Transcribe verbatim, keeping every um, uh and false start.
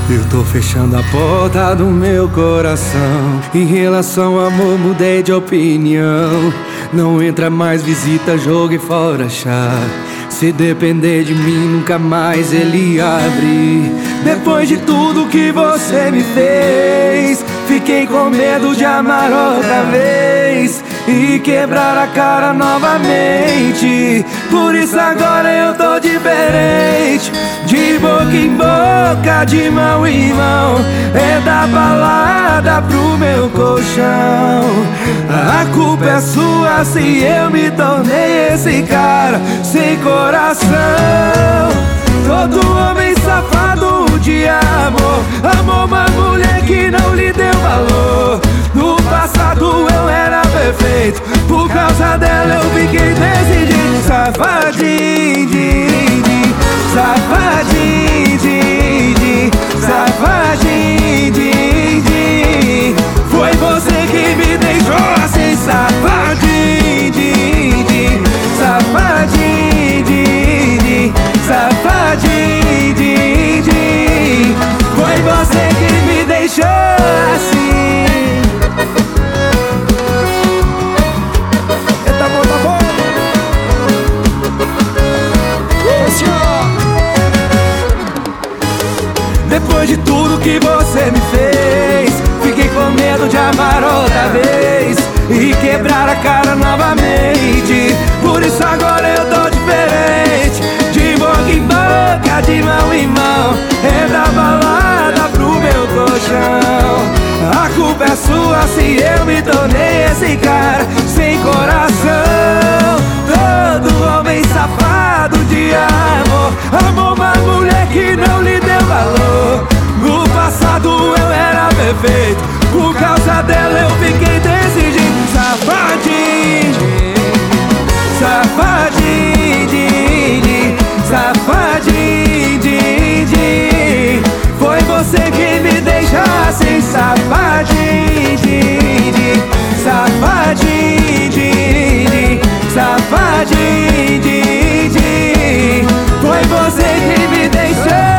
Eu tô fechando a porta do meu coração. Em relação ao amor mudei de opinião. Não entra mais visita, jogue fora a chave. Se depender de mim nunca mais ele abre. Depois de tudo que você me fez, fiquei com medo de amar outra vez e quebrar a cara novamente. Por isso agora eu tô diferente. De boca em boca, de mão em mão, é da balada pro meu colchão. A culpa é sua se eu me tornei esse cara sem coração. Todo homem safado de amor amou uma mulher que não lhe deu valor. No passado eu era perfeito, por causa dela eu fiquei desse jeito. Safadinho, din, din, safadinho, din, din, safadinho, din, din. Foi você que me deixou assim. Safadinho, din, din, safadinho, din, din, safadinho, din, din. Foi você que me deixou assim. Eita, bom, tá bom. Depois de tudo que você me fez, fiquei com medo de amar outra vez e quebrar a cara novamente. Por isso agora eu tô diferente. De boca em boca, de mão em mão, é da balada pro meu colchão. A culpa é sua se eu me tornei esse cara sem coração. Todo homem safado de amor amou uma mulher que não lhe deu valor. No passado eu era perfeito, por causa dela eu fiquei desse jeito. Safadinho, safadinho, din, din, safadinho, din, din. Foi você que me deixou assim. Safadinho, din, din, safadinho, din, din, safadinho, din, din. Foi você que me deixou